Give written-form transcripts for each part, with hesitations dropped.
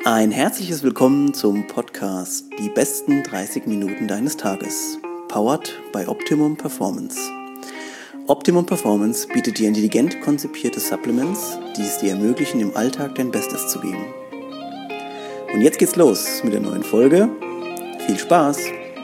Ein herzliches Willkommen zum Podcast Die besten 30 Minuten deines Tages, powered by Optimum Performance. Optimum Performance bietet dir intelligent konzipierte Supplements, die es dir ermöglichen, im Alltag dein Bestes zu geben. Und jetzt geht's los mit der neuen Folge. Viel Spaß!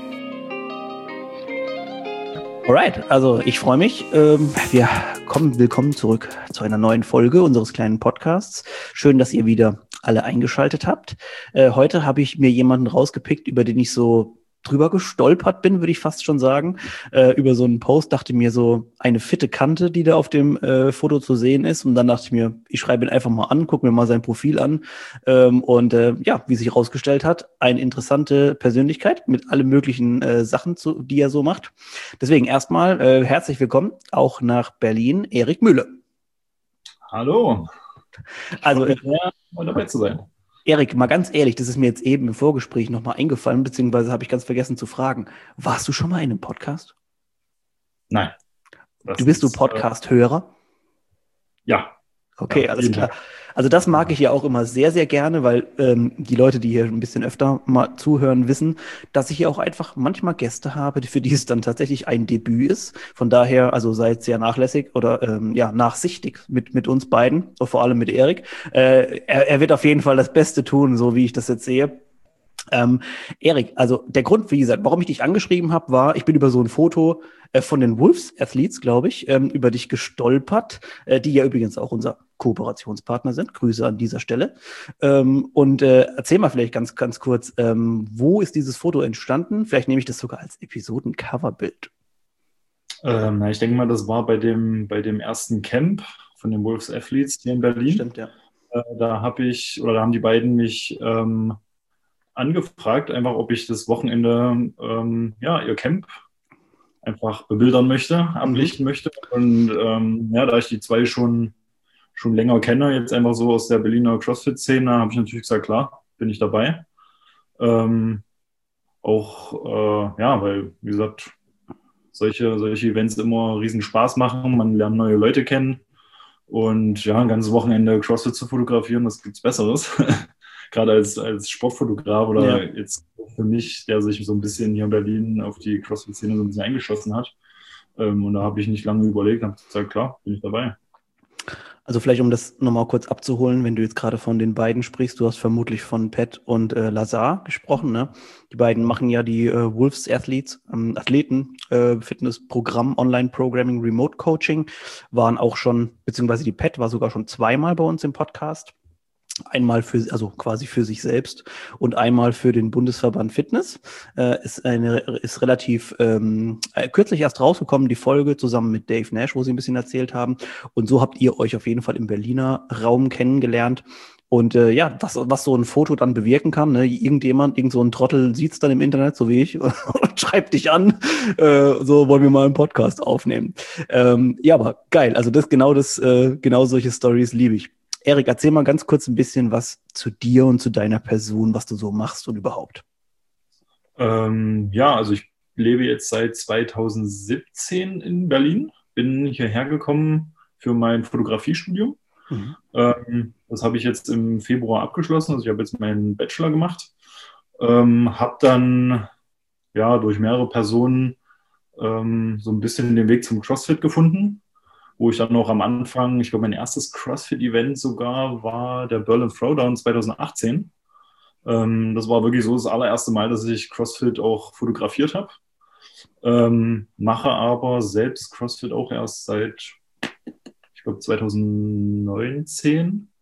Alright, also ich freue mich. Willkommen zurück zu einer neuen Folge unseres kleinen Podcasts. Schön, dass ihr wieder alle eingeschaltet habt. Heute habe ich mir jemanden rausgepickt, über den ich so drüber gestolpert bin, würde ich fast schon sagen. Über so einen Post dachte mir so eine fitte Kante, die da auf dem Foto zu sehen ist. Und dann dachte ich mir, ich schreibe ihn einfach mal an, gucke mir mal sein Profil an. Wie sich herausgestellt hat, eine interessante Persönlichkeit mit allen möglichen Sachen, die er so macht. Deswegen erstmal herzlich willkommen auch nach Berlin, Erik Mühle. Hallo. Also mal dabei zu sein. Erik, mal ganz ehrlich, das ist mir jetzt eben im Vorgespräch nochmal eingefallen, beziehungsweise habe ich ganz vergessen zu fragen. Warst du schon mal in einem Podcast? Nein. Du bist Podcast-Hörer? Ja. Okay, alles klar. Also das mag ich ja auch immer sehr, sehr gerne, weil die Leute, die hier ein bisschen öfter mal zuhören, wissen, dass ich hier auch einfach manchmal Gäste habe, für die es dann tatsächlich ein Debüt ist. Von daher, also seid sehr nachlässig oder nachsichtig mit uns beiden, vor allem mit Erik. Er wird auf jeden Fall das Beste tun, so wie ich das jetzt sehe. Erik, also der Grund, wie gesagt, warum ich dich angeschrieben habe, war, ich bin über so ein Foto von den Wolves Athletes, glaube ich, über dich gestolpert, die ja übrigens auch unser Kooperationspartner sind. Grüße an dieser Stelle. Erzähl mal vielleicht ganz, ganz kurz, wo ist dieses Foto entstanden? Vielleicht nehme ich das sogar als Episoden-Coverbild. Ich denke mal, das war bei dem ersten Camp von den Wolves Athletes hier in Berlin. Stimmt, ja. Da haben die beiden mich angefragt, einfach ob ich das Wochenende ihr Camp einfach bebildern möchte, ablichten möchte. Und da ich die zwei schon länger kenne, jetzt einfach so aus der Berliner CrossFit-Szene, habe ich natürlich gesagt, klar, bin ich dabei. Weil, wie gesagt, solche Events immer riesen Spaß machen, man lernt neue Leute kennen und ja, ein ganzes Wochenende CrossFit zu fotografieren, das gibt's Besseres. Gerade als Sportfotograf oder jetzt für mich, der sich so ein bisschen hier in Berlin auf die CrossFit-Szene so ein bisschen eingeschossen hat. Und da habe ich nicht lange überlegt, habe gesagt, klar, bin ich dabei. Also vielleicht, um das nochmal kurz abzuholen, wenn du jetzt gerade von den beiden sprichst, du hast vermutlich von Pat und Lazar gesprochen, ne? Die beiden machen ja die Wolves Athletes, Fitnessprogramm, Online-Programming, Remote-Coaching, waren auch schon, beziehungsweise die Pat war sogar schon zweimal bei uns im Podcast. Einmal quasi für sich selbst und einmal für den Bundesverband Fitness. Ist relativ kürzlich erst rausgekommen, die Folge zusammen mit Dave Nash, wo sie ein bisschen erzählt haben. Und so habt ihr euch auf jeden Fall im Berliner Raum kennengelernt. Und was so ein Foto dann bewirken kann, ne? Irgend so ein Trottel sieht es dann im Internet, so wie ich, und schreibt dich an, so wollen wir mal einen Podcast aufnehmen. Aber geil, also genau solche Stories liebe ich. Erik, erzähl mal ganz kurz ein bisschen was zu dir und zu deiner Person, was du so machst und überhaupt. Also ich lebe jetzt seit 2017 in Berlin, bin hierher gekommen für mein Fotografiestudium. Das habe ich jetzt im Februar abgeschlossen, also ich habe jetzt meinen Bachelor gemacht, habe dann durch mehrere Personen so ein bisschen den Weg zum CrossFit gefunden, wo ich dann noch am Anfang, ich glaube, mein erstes CrossFit-Event sogar war der Berlin Throwdown 2018. Das war wirklich so das allererste Mal, dass ich CrossFit auch fotografiert habe. Mache aber selbst CrossFit auch erst seit, ich glaube, 2019.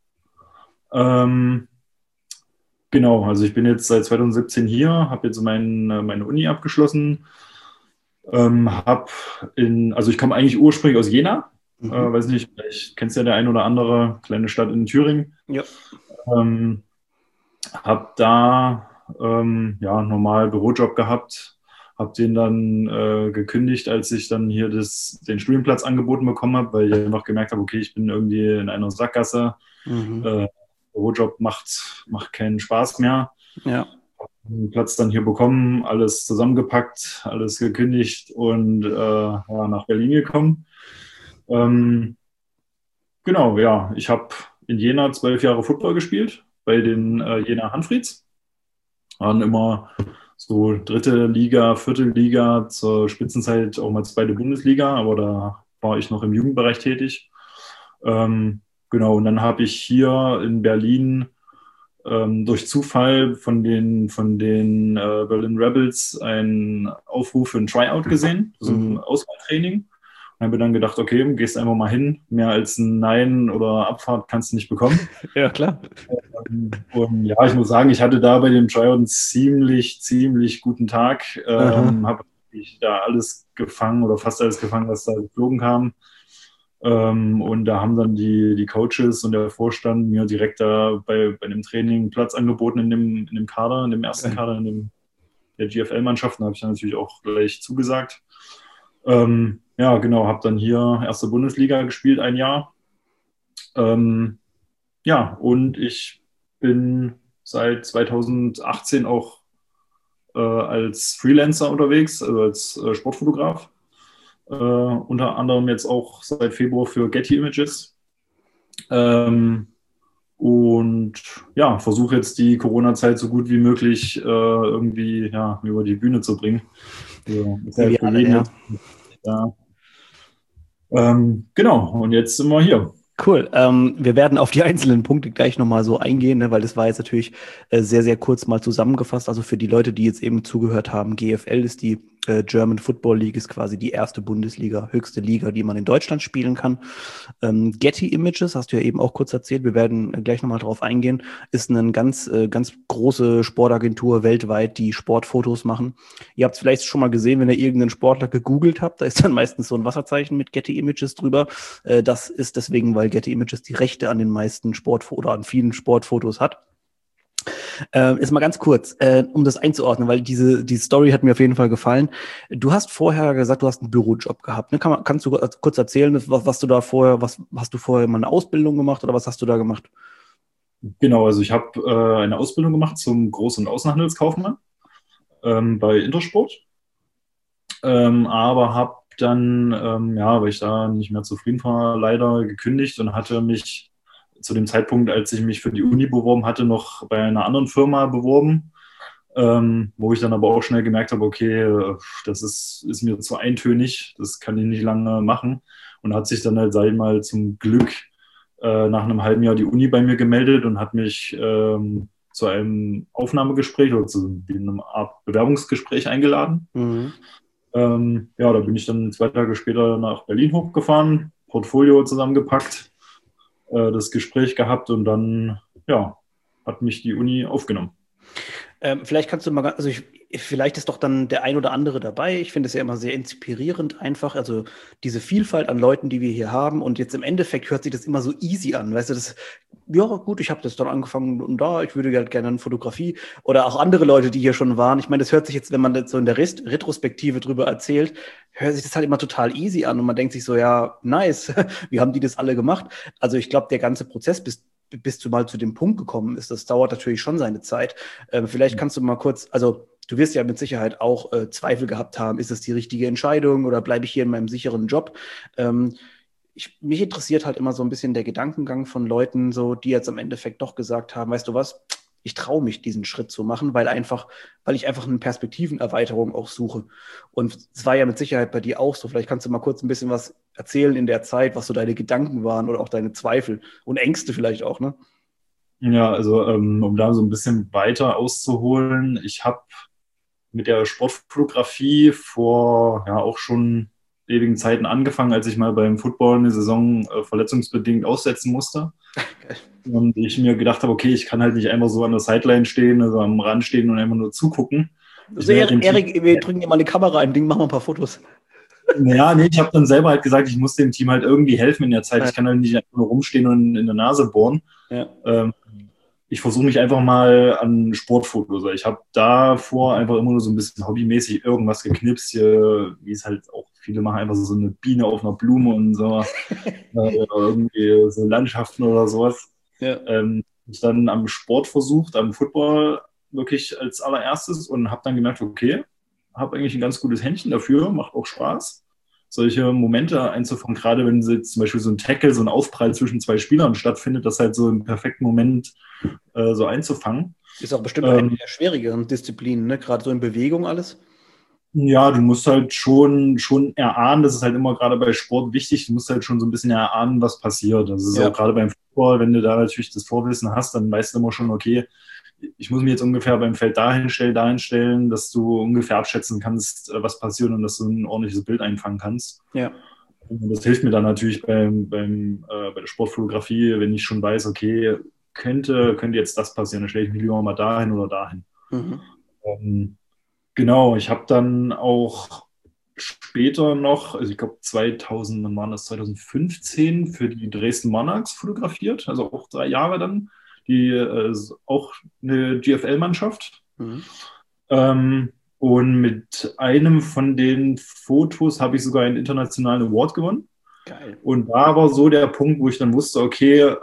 Genau, also ich bin jetzt seit 2017 hier, habe jetzt meine Uni abgeschlossen. Ich komme eigentlich ursprünglich aus Jena. Weiß nicht, vielleicht kennst du ja der ein oder andere, kleine Stadt in Thüringen. Ja. Habe da normal Bürojob gehabt, habe den dann gekündigt, als ich dann hier den Studienplatz angeboten bekommen habe, weil ich einfach gemerkt habe, okay, ich bin irgendwie in einer Sackgasse. Bürojob macht keinen Spaß mehr. Ja. Den Platz dann hier bekommen, alles zusammengepackt, alles gekündigt und nach Berlin gekommen. Ich habe in Jena 12 Jahre Football gespielt, bei den Jena Hanfrieds. Waren immer so dritte Liga, vierte Liga, zur Spitzenzeit auch mal zweite Bundesliga, aber da war ich noch im Jugendbereich tätig. Genau, und dann habe ich hier in Berlin durch Zufall von den Berlin Rebels einen Aufruf für ein Tryout gesehen, so ein Auswahltraining. Und habe dann gedacht, okay, gehst einfach mal hin. Mehr als ein Nein oder Abfahrt kannst du nicht bekommen. Ja, klar. Und ja, ich muss sagen, ich hatte da bei dem Tryout einen ziemlich guten Tag. Habe da alles gefangen oder fast alles gefangen, was da geflogen kam. Und da haben dann die Coaches und der Vorstand mir direkt da bei dem Training Platz angeboten in dem Kader, in dem ersten Kader, der GFL-Mannschaften. Da habe ich dann natürlich auch gleich zugesagt. Ja, genau, habe dann hier erste Bundesliga gespielt, ein Jahr. Ja, und ich bin seit 2018 auch als Freelancer unterwegs, also als Sportfotograf. Unter anderem jetzt auch seit Februar für Getty Images. Und ja, versuche jetzt die Corona-Zeit so gut wie möglich irgendwie über die Bühne zu bringen. Genau, und jetzt sind wir hier. Cool. Wir werden auf die einzelnen Punkte gleich nochmal so eingehen, ne, weil das war jetzt natürlich sehr, sehr kurz mal zusammengefasst. Also für die Leute, die jetzt eben zugehört haben, GFL ist die German Football League, ist quasi die erste Bundesliga, höchste Liga, die man in Deutschland spielen kann. Getty Images, hast du ja eben auch kurz erzählt, wir werden gleich nochmal drauf eingehen, ist eine ganz große Sportagentur weltweit, die Sportfotos machen. Ihr habt es vielleicht schon mal gesehen, wenn ihr irgendeinen Sportler gegoogelt habt, da ist dann meistens so ein Wasserzeichen mit Getty Images drüber. Das ist deswegen, weil Getty Images die Rechte an den meisten oder an vielen Sportfotos hat. Ist mal ganz kurz, um das einzuordnen, weil die Story hat mir auf jeden Fall gefallen. Du hast vorher gesagt, du hast einen Bürojob gehabt. Ne? Kannst du kurz erzählen, was du da vorher, hast du vorher mal eine Ausbildung gemacht oder was hast du da gemacht? Genau, also ich habe eine Ausbildung gemacht zum Groß- und Außenhandelskaufmann bei Intersport, aber habe dann, weil ich da nicht mehr zufrieden war, leider gekündigt und hatte mich zu dem Zeitpunkt, als ich mich für die Uni beworben hatte, noch bei einer anderen Firma beworben, wo ich dann aber auch schnell gemerkt habe, okay, das ist mir zu eintönig, das kann ich nicht lange machen. Und hat sich dann halt, sag ich mal, zum Glück nach einem halben Jahr die Uni bei mir gemeldet und hat mich zu einem Aufnahmegespräch oder zu einem Art Bewerbungsgespräch eingeladen. Da bin ich dann 2 Tage später nach Berlin hochgefahren, Portfolio zusammengepackt, das Gespräch gehabt und dann, hat mich die Uni aufgenommen. Vielleicht kannst du mal, also vielleicht ist doch dann der ein oder andere dabei. Ich finde es ja immer sehr inspirierend einfach, also diese Vielfalt an Leuten, die wir hier haben und jetzt im Endeffekt hört sich das immer so easy an, weißt du, ja gut, ich habe das dann angefangen und ich würde halt gerne eine Fotografie oder auch andere Leute, die hier schon waren. Ich meine, das hört sich jetzt, wenn man das so in der Retrospektive drüber erzählt, hört sich das halt immer total easy an und man denkt sich so, ja, nice, wie haben die das alle gemacht? Also ich glaube, der ganze Prozess bis du mal zu dem Punkt gekommen ist, das dauert natürlich schon seine Zeit. Vielleicht kannst du mal kurz, also du wirst ja mit Sicherheit auch Zweifel gehabt haben, ist das die richtige Entscheidung oder bleibe ich hier in meinem sicheren Job? Mich interessiert halt immer so ein bisschen der Gedankengang von Leuten, so, die jetzt am Endeffekt doch gesagt haben, weißt du was, ich traue mich, diesen Schritt zu machen, weil ich einfach eine Perspektivenerweiterung auch suche. Und es war ja mit Sicherheit bei dir auch so. Vielleicht kannst du mal kurz ein bisschen was erzählen in der Zeit, was so deine Gedanken waren oder auch deine Zweifel und Ängste vielleicht auch, ne? Ja, also um da so ein bisschen weiter auszuholen, ich habe mit der Sportfotografie vor auch schon ewigen Zeiten angefangen, als ich mal beim Football eine Saison verletzungsbedingt aussetzen musste. Okay. Und ich mir gedacht habe, okay, ich kann halt nicht einfach so an der Sideline stehen, also am Rand stehen und einfach nur zugucken. Also Erik, wir drücken dir mal eine Kamera ein, Ding, machen wir ein paar Fotos. Ja, nee, ich habe dann selber halt gesagt, ich muss dem Team halt irgendwie helfen in der Zeit. Ich kann halt nicht einfach nur rumstehen und in der Nase bohren. Ja. Ich versuche mich einfach mal an Sportfotos. Ich habe davor einfach immer nur so ein bisschen hobbymäßig irgendwas geknipst, wie es halt auch viele machen, einfach so eine Biene auf einer Blume und so. Oder irgendwie so Landschaften oder sowas. Ja. Ich dann am Sport versucht, am Football wirklich als allererstes und habe dann gemerkt, okay, habe eigentlich ein ganz gutes Händchen dafür, macht auch Spaß, solche Momente einzufangen, gerade wenn zum Beispiel so ein Tackle, so ein Aufprall zwischen 2 Spielern stattfindet, das halt so im perfekten Moment so einzufangen. Ist auch bestimmt eine der schwierigeren Disziplinen, ne? Gerade so in Bewegung alles. Ja, du musst halt schon erahnen, das ist halt immer gerade bei Sport wichtig, du musst halt schon so ein bisschen erahnen, was passiert. Das ist auch gerade beim Fußball, wenn du da natürlich das Vorwissen hast, dann weißt du immer schon, okay, ich muss mich jetzt ungefähr beim Feld dahin stellen, dass du ungefähr abschätzen kannst, was passiert und dass du ein ordentliches Bild einfangen kannst. Ja. Und das hilft mir dann natürlich bei der Sportfotografie, wenn ich schon weiß, okay, könnte jetzt das passieren, dann stelle ich mich lieber mal dahin oder dahin. Genau, ich habe dann auch später noch, also ich glaube 2015 für die Dresden Monarchs fotografiert, also auch 3 Jahre dann, die auch eine GFL-Mannschaft. Und mit einem von den Fotos habe ich sogar einen internationalen Award gewonnen. Geil. Und da war so der Punkt, wo ich dann wusste, okay,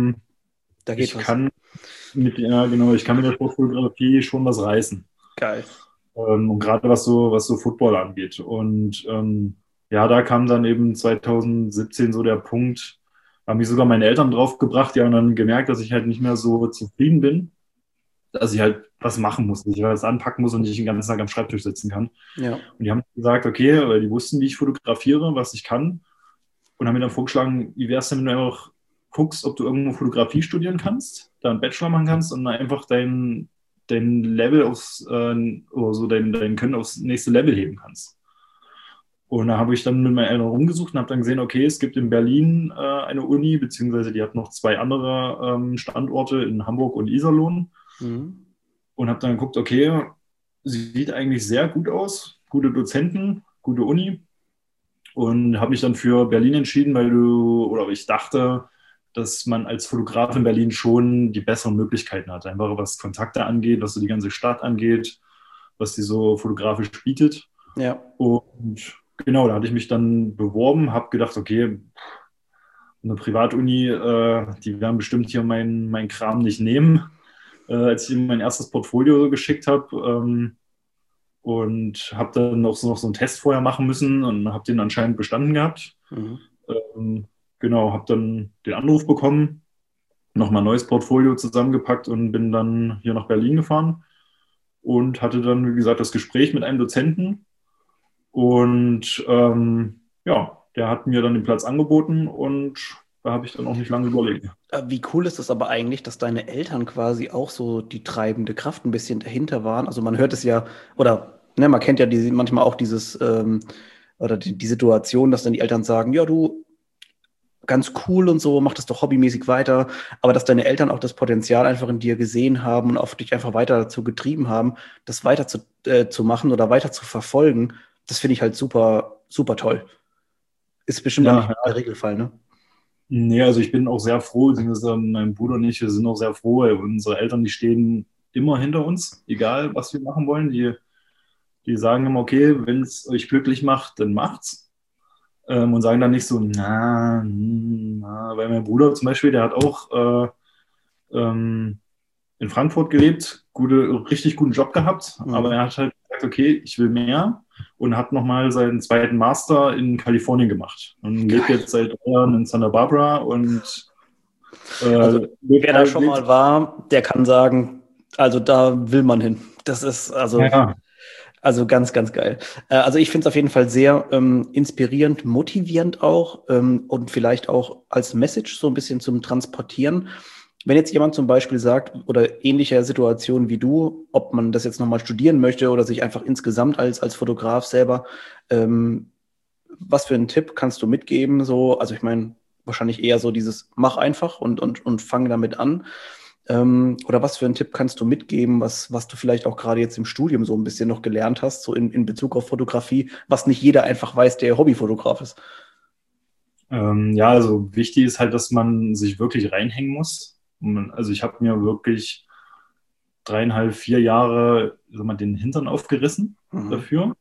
ich kann mit der Sportfotografie schon was reißen. Geil. Und gerade was so Football angeht. Und da kam dann eben 2017 so der Punkt, haben mich sogar meine Eltern drauf gebracht, die haben dann gemerkt, dass ich halt nicht mehr so zufrieden bin, dass ich halt was machen muss, dass ich was anpacken muss und nicht den ganzen Tag am Schreibtisch sitzen kann. Ja. Und die haben gesagt, okay, weil die wussten, wie ich fotografiere, was ich kann, und haben mir dann vorgeschlagen, wie wäre es denn, wenn du einfach guckst, ob du irgendwo Fotografie studieren kannst, da einen Bachelor machen kannst und dann einfach dein Level oder so dein Können aufs nächste Level heben kannst. Und da habe ich dann mit meinen Eltern rumgesucht und habe dann gesehen, okay, es gibt in Berlin eine Uni, beziehungsweise die hat noch 2 andere Standorte in Hamburg und Iserlohn. Und habe dann geguckt, okay, sieht eigentlich sehr gut aus, gute Dozenten, gute Uni. Und habe mich dann für Berlin entschieden, weil ich dachte, dass man als Fotograf in Berlin schon die besseren Möglichkeiten hat. Einfach was Kontakte angeht, was so die ganze Stadt angeht, was die so fotografisch bietet. Ja. Und genau, da hatte ich mich dann beworben, habe gedacht, okay, eine Privatuni, die werden bestimmt hier mein Kram nicht nehmen. Als ich ihm mein erstes Portfolio geschickt habe und habe dann noch so einen Test vorher machen müssen und habe den anscheinend bestanden gehabt. Genau, habe dann den Anruf bekommen, nochmal ein neues Portfolio zusammengepackt und bin dann hier nach Berlin gefahren und hatte dann, wie gesagt, das Gespräch mit einem Dozenten. Und der hat mir dann den Platz angeboten und da habe ich dann auch nicht lange überlegt. Wie cool ist das aber eigentlich, dass deine Eltern quasi auch so die treibende Kraft ein bisschen dahinter waren? Also man hört es ja, oder ne, man kennt ja manchmal auch dieses, oder die Situation, dass dann die Eltern sagen, ja du, ganz cool und so, mach das doch hobbymäßig weiter, aber dass deine Eltern auch das Potenzial einfach in dir gesehen haben und auf dich einfach weiter dazu getrieben haben, das weiter zu machen oder weiter zu verfolgen, das finde ich halt super, super toll. Ist bestimmt auch nicht der Regelfall, ne? Nee, also ich bin auch sehr froh, mein Bruder und ich, wir sind auch sehr froh, unsere Eltern, die stehen immer hinter uns, egal was wir machen wollen, die sagen immer, okay, wenn es euch glücklich macht, dann macht's. Und sagen dann nicht so, na, weil mein Bruder zum Beispiel, der hat auch in Frankfurt gelebt, richtig guten Job gehabt, aber er hat halt gesagt, okay, ich will mehr und hat nochmal seinen 2. Master in Kalifornien gemacht und lebt jetzt seit 3 Jahren in Santa Barbara und also wer da schon mal war, der kann sagen, also da will man hin. Das ist also ganz, ganz geil. Also ich finde es auf jeden Fall sehr inspirierend, motivierend auch und vielleicht auch als Message so ein bisschen zum Transportieren. Wenn jetzt jemand zum Beispiel sagt, oder ähnliche Situation wie du, ob man das jetzt nochmal studieren möchte oder sich einfach insgesamt als Fotograf selber, was für einen Tipp kannst du mitgeben? So, also ich meine, wahrscheinlich eher so dieses mach einfach und fang damit an. Oder was für einen Tipp kannst du mitgeben, was du vielleicht auch gerade jetzt im Studium so ein bisschen noch gelernt hast, so in Bezug auf Fotografie, was nicht jeder einfach weiß, der Hobbyfotograf ist? Also wichtig ist halt, dass man sich wirklich reinhängen muss. Also ich habe mir wirklich 3,5, 4 Jahre den Hintern aufgerissen dafür.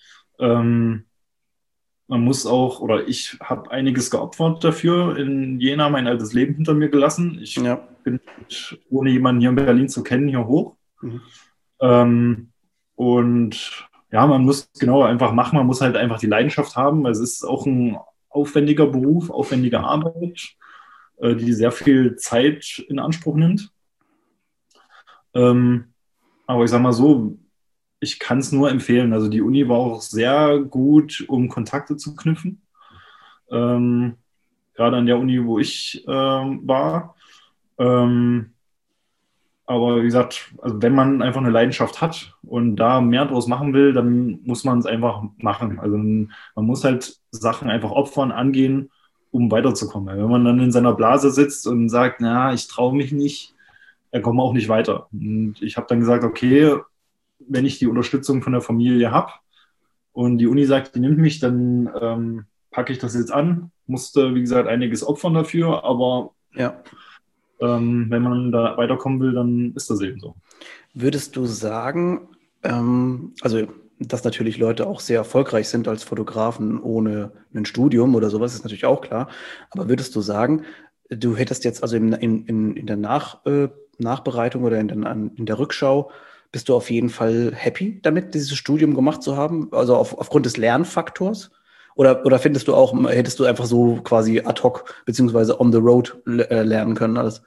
Man muss auch, oder ich habe einiges geopfert dafür, in Jena mein altes Leben hinter mir gelassen. Ich bin, ohne jemanden hier in Berlin zu kennen, hier hoch. Und ja, man muss genau einfach machen, man muss halt einfach die Leidenschaft haben. Also es ist auch ein aufwendiger Beruf, aufwendige Arbeit, die sehr viel Zeit in Anspruch nimmt. Aber ich sag mal so, ich kann es nur empfehlen. Also die Uni war auch sehr gut, um Kontakte zu knüpfen. Ähm, Gerade an der Uni, wo ich war. Ähm, aber wie gesagt, also wenn man einfach eine Leidenschaft hat und da mehr draus machen will, dann muss man es einfach machen. Also man muss halt Sachen einfach opfern, angehen, um weiterzukommen. Weil wenn man dann in seiner Blase sitzt und sagt, na, ich traue mich nicht, dann kommt man auch nicht weiter. Und ich habe dann gesagt, okay, wenn ich die Unterstützung von der Familie habe und die Uni sagt, die nimmt mich, dann packe ich das jetzt an. Musste, wie gesagt, einiges opfern dafür, aber Ja. wenn man da weiterkommen will, dann ist das eben so. Würdest du sagen, also dass natürlich Leute auch sehr erfolgreich sind als Fotografen ohne ein Studium oder sowas, ist natürlich auch klar. Aber würdest du sagen, du hättest jetzt also in der Nachbereitung oder in der Rückschau, bist du auf jeden Fall happy damit, dieses Studium gemacht zu haben? Also aufgrund des Lernfaktors? Oder findest du auch, hättest du einfach so quasi ad hoc beziehungsweise on the road lernen können alles?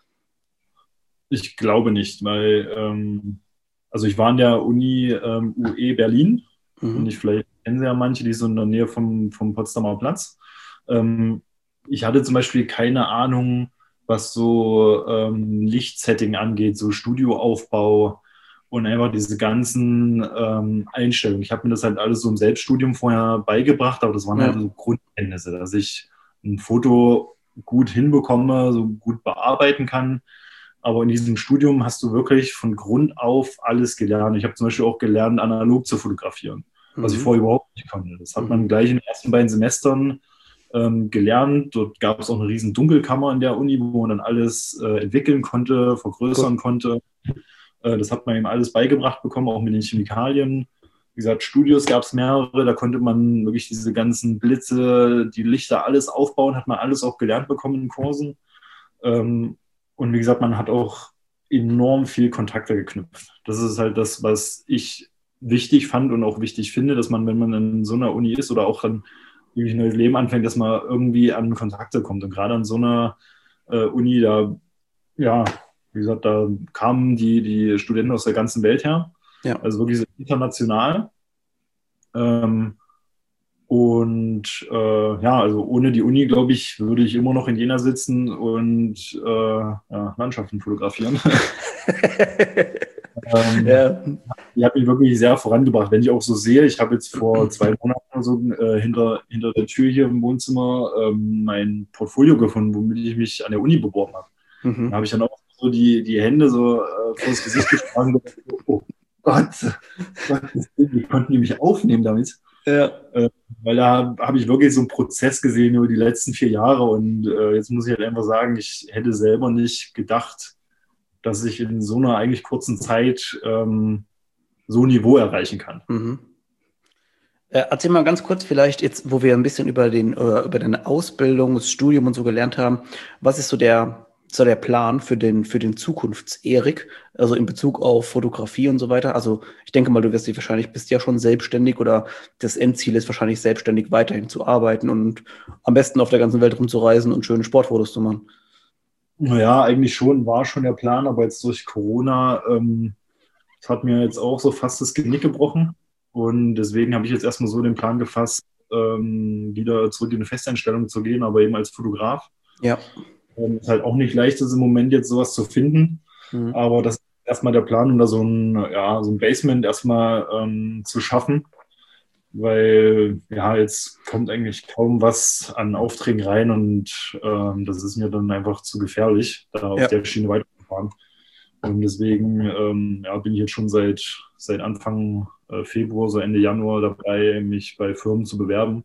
Ich glaube nicht, weil also ich war an der Uni UE Berlin und Mhm. ich vielleicht kennen Sie ja manche, die sind in der Nähe vom Potsdamer Platz. Ähm, Ich hatte zum Beispiel keine Ahnung, was so Lichtsetting angeht, so Studioaufbau und einfach diese ganzen Einstellungen. Ich habe mir das halt alles so im Selbststudium vorher beigebracht, aber das waren halt Ja. so Grundkenntnisse, dass ich ein Foto gut hinbekomme, so gut bearbeiten kann. Aber in diesem Studium hast du wirklich von Grund auf alles gelernt. Ich habe zum Beispiel auch gelernt, analog zu fotografieren, was ich Mhm. vorher überhaupt nicht konnte. Das hat man Mhm. gleich in den ersten beiden Semestern gelernt. Dort gab es auch eine riesen Dunkelkammer in der Uni, wo man dann alles entwickeln konnte, vergrößern Cool. konnte. Das hat man ihm alles beigebracht bekommen, auch mit den Chemikalien. Wie gesagt, Studios gab es mehrere, da konnte man wirklich diese ganzen Blitze, die Lichter, alles aufbauen, hat man alles auch gelernt bekommen in Kursen. Ähm, und wie gesagt, man hat auch enorm viel Kontakte geknüpft. Das ist halt das, was ich wichtig fand und auch wichtig finde, dass man, wenn man in so einer Uni ist oder auch dann wirklich ein neues Leben anfängt, dass man irgendwie an Kontakte kommt. Und gerade an so einer Uni, da, ja, wie gesagt, da kamen die Studenten aus der ganzen Welt her. Ja. Also wirklich sehr international. Ähm, ja, also ohne die Uni, glaube ich, würde ich immer noch in Jena sitzen und ja, Landschaften fotografieren. ähm, Ja. Die hat mich wirklich sehr vorangebracht. Wenn ich auch so sehe, ich habe jetzt vor 2 Monaten oder so hinter der Tür hier im Wohnzimmer mein Portfolio gefunden, womit ich mich an der Uni beworben habe. Da Mhm. habe ich dann auch so die Hände so vor das Gesicht geschlagen und gedacht, oh Gott, wie konnten die mich aufnehmen damit? Ja. Äh, Weil da habe ich wirklich so einen Prozess gesehen über die letzten 4 Jahre und jetzt muss ich halt einfach sagen, ich hätte selber nicht gedacht, dass ich in so einer eigentlich kurzen Zeit so ein Niveau erreichen kann. Mhm. Erzähl mal ganz kurz vielleicht jetzt, wo wir ein bisschen über deine Ausbildung, das Studium und so gelernt haben, was ist so der Plan für den Zukunfts-Erik, also in Bezug auf Fotografie und so weiter? Also ich denke mal, du wirst dich wahrscheinlich, bist ja schon selbstständig oder das Endziel ist wahrscheinlich selbstständig weiterhin zu arbeiten und am besten auf der ganzen Welt rumzureisen und schöne Sportfotos zu machen. Naja, eigentlich schon, war schon der Plan, aber jetzt durch Corona, das hat mir jetzt auch so fast das Genick gebrochen. Und deswegen habe ich jetzt erstmal so den Plan gefasst, wieder zurück in eine Festeinstellung zu gehen, aber eben als Fotograf. Ja. Ist halt auch nicht leicht ist im Moment jetzt sowas zu finden. Mhm. Aber das ist erstmal der Plan, um da ja, so ein Basement erstmal zu schaffen. Weil ja, jetzt kommt eigentlich kaum was an Aufträgen rein und das ist mir dann einfach zu gefährlich, da auf Ja. der Schiene weiterzufahren. Und deswegen ja, bin ich jetzt schon seit Anfang Februar, so Ende Januar dabei, mich bei Firmen zu bewerben.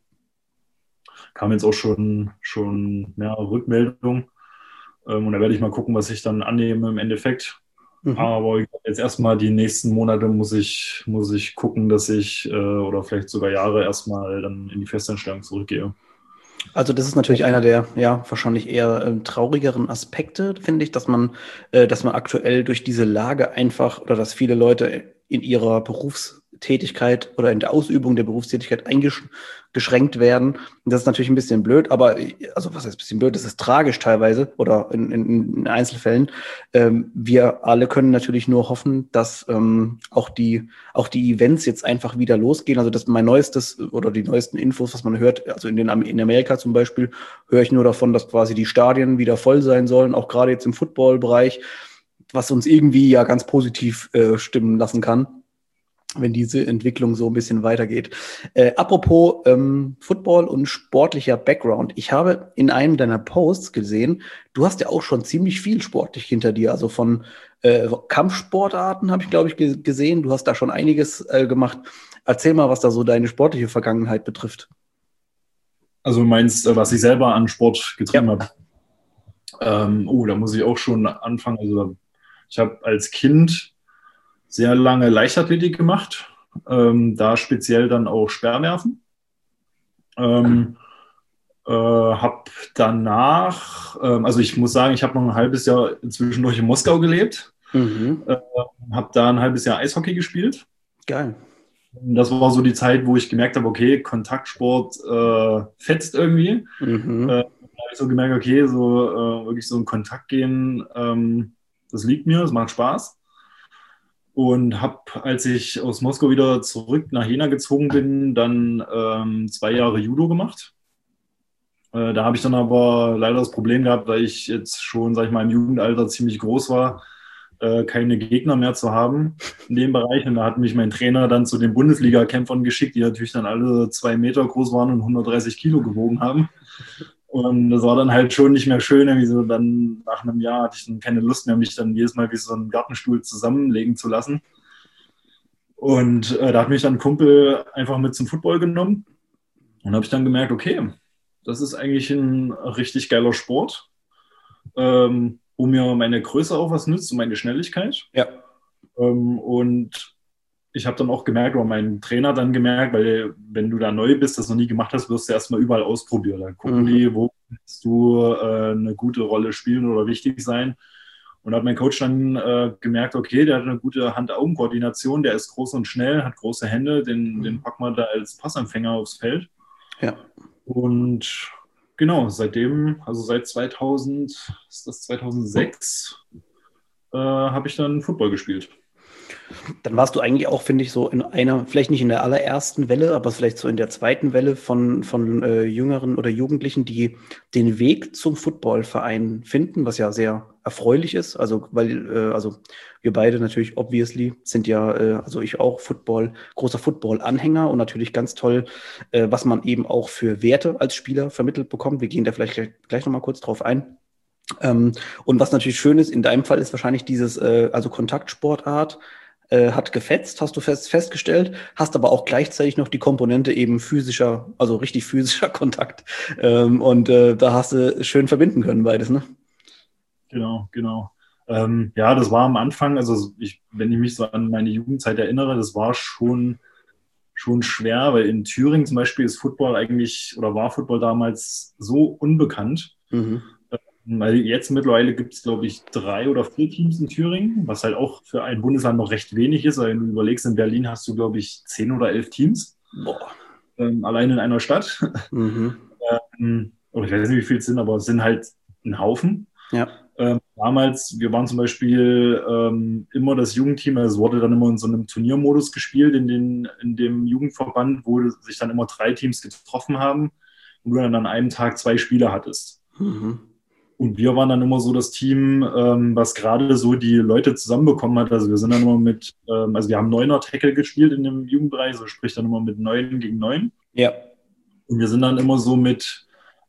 Kam jetzt auch schon mehrere Rückmeldungen. Und da werde ich mal gucken, was ich dann annehme im Endeffekt. Mhm. Aber jetzt erstmal die nächsten Monate muss ich gucken, dass ich oder vielleicht sogar Jahre erstmal dann in die Festanstellung zurückgehe. Also das ist natürlich einer der, ja, wahrscheinlich eher traurigeren Aspekte, finde ich, dass man aktuell durch diese Lage einfach oder dass viele Leute in ihrer Berufstätigkeit oder in der Ausübung der Berufstätigkeit eingeschränkt werden. Und das ist natürlich ein bisschen blöd, aber, also was heißt ein bisschen blöd, das ist tragisch teilweise oder in Einzelfällen. Wir alle können natürlich nur hoffen, dass auch die Events jetzt einfach wieder losgehen. Also das mein neuestes oder die neuesten Infos, was man hört, also in Amerika zum Beispiel, höre ich nur davon, dass quasi die Stadien wieder voll sein sollen, auch gerade jetzt im Football-Bereich, was uns irgendwie ja ganz positiv stimmen lassen kann, wenn diese Entwicklung so ein bisschen weitergeht. Apropos Football und sportlicher Background. Ich habe in einem deiner Posts gesehen, du hast ja auch schon ziemlich viel sportlich hinter dir. Also von Kampfsportarten habe ich, glaube ich, gesehen. Du hast da schon einiges gemacht. Erzähl mal, was da so deine sportliche Vergangenheit betrifft. Also du meinst, was ich selber an Sport getrieben habe? Da muss ich auch schon anfangen. Also ich habe als Kind sehr lange Leichtathletik gemacht, da speziell dann auch Speerwerfen. Habe danach, also ich muss sagen, ich habe noch ein halbes Jahr zwischendurch in Moskau gelebt, habe da ein halbes Jahr Eishockey gespielt. Geil. Das war so die Zeit, wo ich gemerkt habe, okay, Kontaktsport fetzt irgendwie. Da habe ich so gemerkt, okay, so wirklich so in Kontakt gehen, das liegt mir, das macht Spaß. Und habe, als ich aus Moskau wieder zurück nach Jena gezogen bin, dann 2 Jahre Judo gemacht. Da habe ich dann aber leider das Problem gehabt, weil ich jetzt schon, sag ich mal, im Jugendalter ziemlich groß war, keine Gegner mehr zu haben in dem Bereich. Und da hat mich mein Trainer dann zu den Bundesliga-Kämpfern geschickt, die natürlich dann alle 2 Meter groß waren und 130 Kilo gewogen haben. Und das war dann halt schon nicht mehr schön. Irgendwie so dann nach einem Jahr hatte ich dann keine Lust mehr, mich dann jedes Mal wie so einen Gartenstuhl zusammenlegen zu lassen. Und da hat mich dann ein Kumpel einfach mit zum Football genommen. Und habe ich dann gemerkt, okay, das ist eigentlich ein richtig geiler Sport, wo mir meine Größe auch was nützt und meine Schnelligkeit. Ja. Und ich habe dann auch gemerkt, oder mein Trainer dann gemerkt, weil wenn du da neu bist, das noch nie gemacht hast, wirst du erstmal überall ausprobieren. Dann gucken die, wo kannst du eine gute Rolle spielen oder wichtig sein. Und da hat mein Coach dann gemerkt, okay, der hat eine gute Hand-Augen-Koordination, der ist groß und schnell, hat große Hände, den packen wir da als Passempfänger aufs Feld. Ja. Und genau, seitdem, also seit 2006, habe ich dann Football gespielt. Dann warst du eigentlich auch, finde ich, so in einer, vielleicht nicht in der allerersten Welle, aber vielleicht so in der zweiten Welle von Jüngeren oder Jugendlichen, die den Weg zum Footballverein finden, was ja sehr erfreulich ist. Also, weil, also wir beide natürlich obviously sind ja, also ich auch großer Football-Anhänger und natürlich ganz toll, was man eben auch für Werte als Spieler vermittelt bekommt. Wir gehen da vielleicht gleich nochmal kurz drauf ein. Und was natürlich schön ist, in deinem Fall ist wahrscheinlich dieses, also Kontaktsportart, hat gefetzt, hast du festgestellt, hast aber auch gleichzeitig noch die Komponente eben physischer, also richtig physischer Kontakt. Da hast du schön verbinden können beides, ne? Genau. Ja, das war am Anfang, also wenn ich mich so an meine Jugendzeit erinnere, das war schon schwer, weil in Thüringen zum Beispiel ist Football eigentlich, oder war Football damals so unbekannt. Weil jetzt mittlerweile gibt es, glaube ich, 3 oder 4 Teams in Thüringen, was halt auch für ein Bundesland noch recht wenig ist. Wenn du überlegst, in Berlin hast du, glaube ich, 10 oder 11 Teams. Allein in einer Stadt. Oder ich weiß nicht, wie viele es sind, aber es sind halt ein Haufen. Ja. Damals, wir waren zum Beispiel immer das Jugendteam, also es wurde dann immer in so einem Turniermodus gespielt in dem Jugendverband, wo sich dann immer 3 Teams getroffen haben und du dann an einem Tag 2 Spieler hattest. Und wir waren dann immer so das Team, was gerade so die Leute zusammenbekommen hat. Also wir sind dann immer also wir haben 9er-Tackle gespielt in dem Jugendbereich, so sprich dann immer mit 9 gegen 9. Ja. Und wir sind dann immer so mit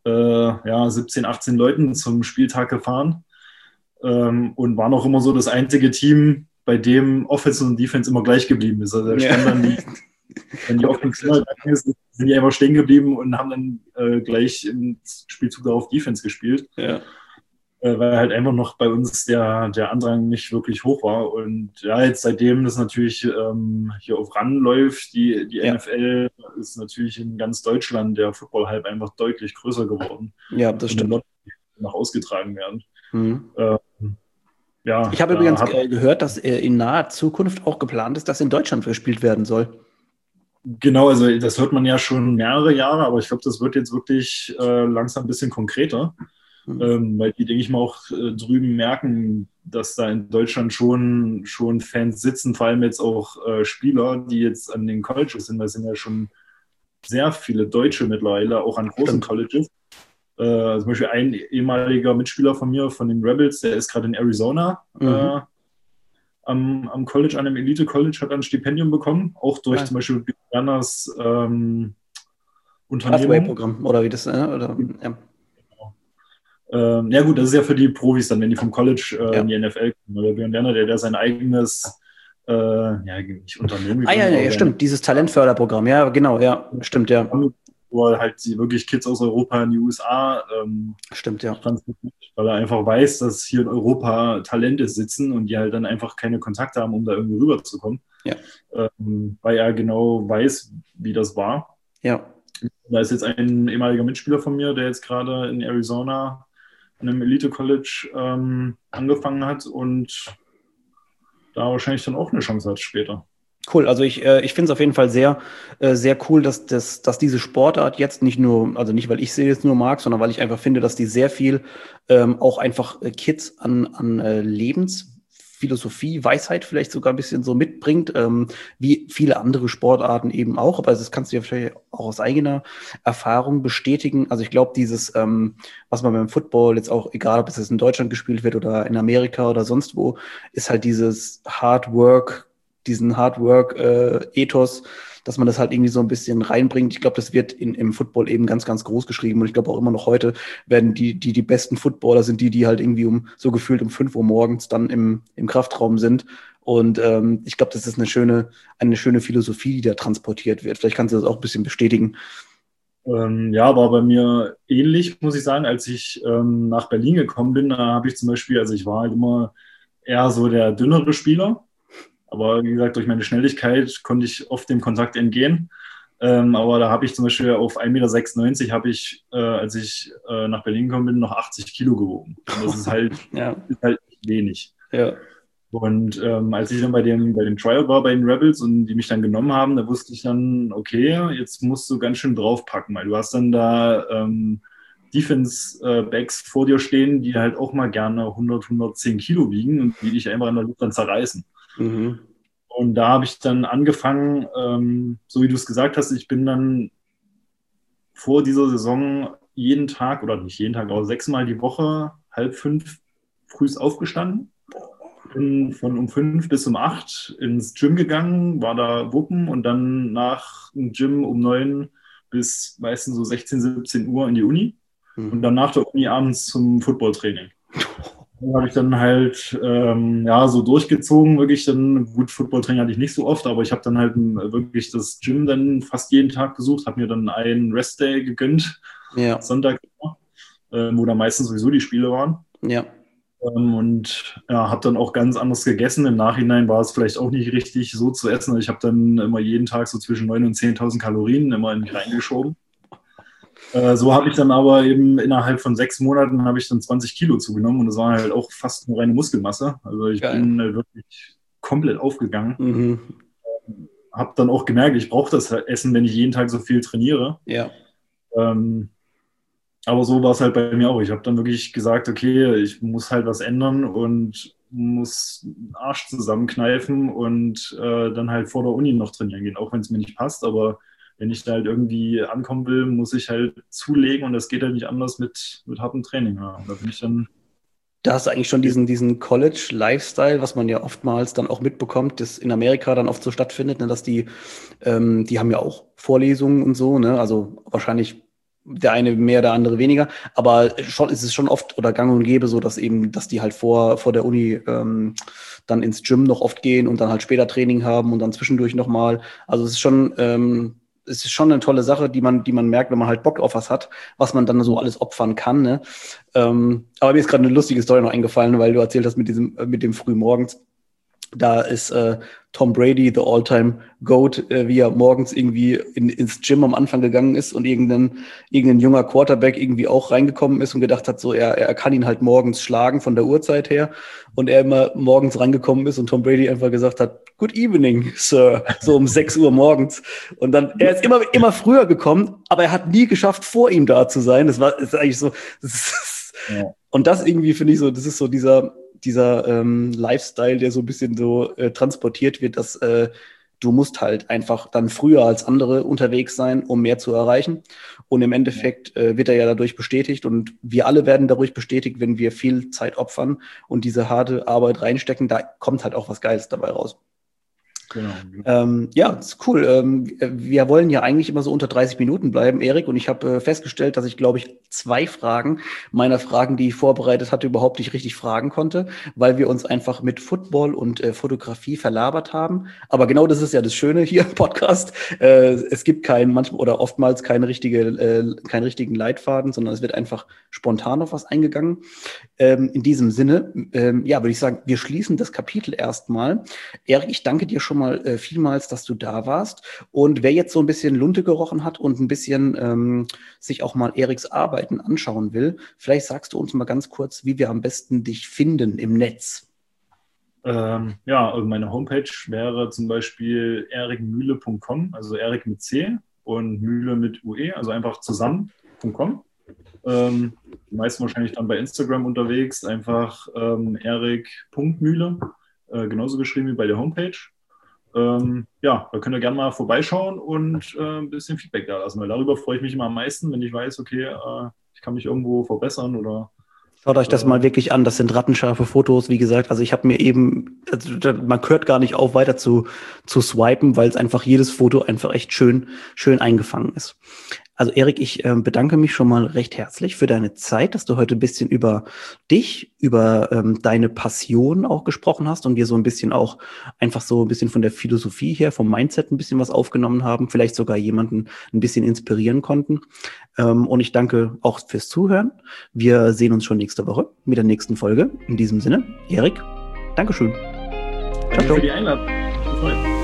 17, 18 Leuten zum Spieltag gefahren und waren auch immer so das einzige Team, bei dem Offense und Defense immer gleich geblieben ist. Also da stand dann wenn die Offense gegangen ist, sind die einfach stehen geblieben und haben dann gleich im Spielzug darauf Defense gespielt. Ja. Weil halt einfach noch bei uns der Andrang nicht wirklich hoch war. Und ja, jetzt seitdem das natürlich hier auf RAN läuft, die NFL ist natürlich in ganz Deutschland der Football-Hype einfach deutlich größer geworden. Ja, das stimmt. Noch ausgetragen werden. ja, Ich habe übrigens gehört, dass in naher Zukunft auch geplant ist, dass in Deutschland gespielt werden soll. genau, also das hört man ja schon mehrere Jahre, aber ich glaube, das wird jetzt wirklich langsam ein bisschen konkreter, Mhm. weil die, denke ich mal, auch drüben merken, dass da in Deutschland schon Fans sitzen, vor allem jetzt auch Spieler, die jetzt an den Colleges sind. Da sind ja schon sehr viele Deutsche mittlerweile, auch an großen Stimmt. Colleges. Zum Beispiel ein ehemaliger Mitspieler von mir, von den Rebels, der ist gerade in Arizona Mhm. am College, an einem Elite-College, hat ein Stipendium bekommen, auch durch Ah, zum Beispiel Berners Unternehmung. Pathway-Programm oder wie das, oder, ja. Ja gut, das ist ja für die Profis dann, wenn die vom College in Ja. die NFL kommen. Der Björn Werner, der sein eigenes, ja, nicht Unternehmen Ah, ja, gegründet, ja, aber ja, sein stimmt. Dieses Talentförderprogramm. Ja, genau, ja. Stimmt, ja. wo er halt wirklich Kids aus Europa in die USA Stimmt, ja. transportiert, weil er einfach weiß, dass hier in Europa Talente sitzen und die halt dann einfach keine Kontakte haben, um da irgendwie rüberzukommen. Ja. Weil er genau weiß, wie das war. Ja. Da ist jetzt ein ehemaliger Mitspieler von mir, der jetzt gerade in Arizona an einem Elite College angefangen hat und da wahrscheinlich dann auch eine Chance hat später. Cool, also ich finde es auf jeden Fall sehr cool, dass diese Sportart jetzt nicht nur, also nicht, weil ich sie jetzt nur mag, sondern weil ich einfach finde, dass die sehr viel auch einfach Kids an Lebensphilosophie, Weisheit vielleicht sogar ein bisschen so mitbringt, wie viele andere Sportarten eben auch. Aber das kannst du ja vielleicht auch aus eigener Erfahrung bestätigen. Also ich glaube, was man beim Football jetzt auch, egal ob es jetzt in Deutschland gespielt wird oder in Amerika oder sonst wo, ist halt dieses Hard Work, diesen Hard Work-Ethos, dass man das halt irgendwie so ein bisschen reinbringt. Ich glaube, das wird im Football eben ganz, ganz groß geschrieben. Und ich glaube auch immer noch heute werden die besten Footballer sind die halt irgendwie so gefühlt um 5 Uhr morgens dann im Kraftraum sind. Und ich glaube, das ist eine schöne Philosophie, die da transportiert wird. Vielleicht kannst du das auch ein bisschen bestätigen. Ja, war bei mir ähnlich, muss ich sagen, als ich nach Berlin gekommen bin. Da habe ich zum Beispiel, also ich war halt immer eher so der dünnere Spieler. Aber wie gesagt, durch meine Schnelligkeit konnte ich oft dem Kontakt entgehen. Aber da habe ich zum Beispiel auf 1,96 Meter habe ich, als ich nach Berlin gekommen bin, noch 80 Kilo gewogen. Und das Ja, ist halt wenig. ja. Und als ich dann bei dem Trial war bei den Rebels und die mich dann genommen haben, da wusste ich dann, okay, jetzt musst du ganz schön draufpacken, weil du hast dann da Defense-Backs vor dir stehen, die halt auch mal gerne 100, 110 Kilo wiegen und die dich einfach in der Luft dann zerreißen. Mhm. Und da habe ich dann angefangen, so wie du es gesagt hast, ich bin dann vor dieser Saison jeden Tag, oder nicht jeden Tag, aber 6-mal die Woche, 4:30 frühs aufgestanden. Bin von um 5 bis um 8 ins Gym gegangen, war da wuppen und dann nach dem Gym um 9 bis meistens so 16, 17 Uhr in die Uni und Mhm. dann nach der Uni abends zum Footballtraining. Da habe ich dann halt ja so durchgezogen, wirklich dann, gut, Footballtraining hatte ich nicht so oft, aber ich habe dann halt wirklich das Gym dann fast jeden Tag besucht, habe mir dann einen Restday gegönnt, Ja, Sonntag, wo da meistens sowieso die Spiele waren. ja. Und ja, habe dann auch ganz anders gegessen. Im Nachhinein war es vielleicht auch nicht richtig so zu essen. Ich habe dann immer jeden Tag so zwischen 9.000 und 10.000 Kalorien immer in mich reingeschoben. So habe ich dann aber eben innerhalb von 6 Monaten habe ich dann 20 Kilo zugenommen und das war halt auch fast eine reine Muskelmasse. Also ich Geil. bin wirklich komplett aufgegangen. Mhm. Habe dann auch gemerkt, ich brauche das Essen, wenn ich jeden Tag so viel trainiere. Ja. Ähm, aber so war es halt bei mir auch. Ich habe dann wirklich gesagt, okay, ich muss halt was ändern und muss den Arsch zusammenkneifen und dann halt vor der Uni noch trainieren gehen, auch wenn es mir nicht passt. Aber wenn ich da halt irgendwie ankommen will, muss ich halt zulegen und das geht halt nicht anders mit hartem Training. Ja. Und da bin ich dann. Da hast du eigentlich schon diesen College-Lifestyle, was man ja oftmals dann auch mitbekommt, das in Amerika dann oft so stattfindet, ne, dass die haben ja auch Vorlesungen und so, ne? Also wahrscheinlich der eine mehr, der andere weniger, aber schon ist es schon oft oder gang und gäbe so, dass die halt vor der Uni dann ins Gym noch oft gehen und dann halt später Training haben und dann zwischendurch nochmal. Also es ist schon eine tolle Sache, die man merkt, wenn man halt Bock auf was hat, was man dann so alles opfern kann, ne? Aber mir ist gerade eine lustige Story noch eingefallen, weil du erzählt hast mit dem Frühmorgens. Da ist Tom Brady, the all-time GOAT, wie er morgens irgendwie ins Gym am Anfang gegangen ist und irgendein junger Quarterback irgendwie auch reingekommen ist und gedacht hat, so er kann ihn halt morgens schlagen von der Uhrzeit her. Und er immer morgens reingekommen ist und Tom Brady einfach gesagt hat, Good evening, Sir, so um 6 Uhr morgens. Und dann, er ist immer früher gekommen, aber er hat nie geschafft, vor ihm da zu sein. Das ist eigentlich so, und das irgendwie finde ich so, das ist so dieser Lifestyle, der so ein bisschen so transportiert wird, dass du musst halt einfach dann früher als andere unterwegs sein, um mehr zu erreichen. Und im Endeffekt wird er ja dadurch bestätigt und wir alle werden dadurch bestätigt, wenn wir viel Zeit opfern und diese harte Arbeit reinstecken, da kommt halt auch was Geiles dabei raus. Genau. Ja, das ist cool. Wir wollen ja eigentlich immer so unter 30 Minuten bleiben, Erik. Und ich habe festgestellt, dass ich, glaube ich, 2 Fragen meiner Fragen, die ich vorbereitet hatte, überhaupt nicht richtig fragen konnte, weil wir uns einfach mit Football und Fotografie verlabert haben. Aber genau das ist ja das Schöne hier im Podcast. Es gibt manchmal oder oftmals keinen richtigen Leitfaden, sondern es wird einfach spontan auf was eingegangen. In diesem Sinne, ja, würde ich sagen, wir schließen das Kapitel erstmal. Erik, ich danke dir schon mal vielmals, dass du da warst. Und wer jetzt so ein bisschen Lunte gerochen hat und ein bisschen sich auch mal Eriks Arbeiten anschauen will, vielleicht sagst du uns mal ganz kurz, wie wir am besten dich finden im Netz. Ja, also meine Homepage wäre zum Beispiel erikmühle.com, also Erik mit C und Mühle mit UE, also einfach zusammen.com. Die meisten wahrscheinlich dann bei Instagram unterwegs, einfach erik.mühle, genauso geschrieben wie bei der Homepage. Ja, da könnt ihr gerne mal vorbeischauen und ein bisschen Feedback da lassen, weil darüber freue ich mich immer am meisten, wenn ich weiß, okay, ich kann mich irgendwo verbessern oder. Schaut euch das mal wirklich an, das sind rattenscharfe Fotos, wie gesagt, also ich habe mir eben, also man hört gar nicht auf, weiter zu swipen, weil es einfach jedes Foto einfach echt schön eingefangen ist. Also Erik, ich bedanke mich schon mal recht herzlich für deine Zeit, dass du heute ein bisschen über dich, über deine Passion auch gesprochen hast und wir so ein bisschen auch einfach so ein bisschen von der Philosophie her, vom Mindset ein bisschen was aufgenommen haben, vielleicht sogar jemanden ein bisschen inspirieren konnten. Und ich danke auch fürs Zuhören. Wir sehen uns schon nächste Woche mit der nächsten Folge. In diesem Sinne, Erik, Dankeschön. Danke für die Einladung.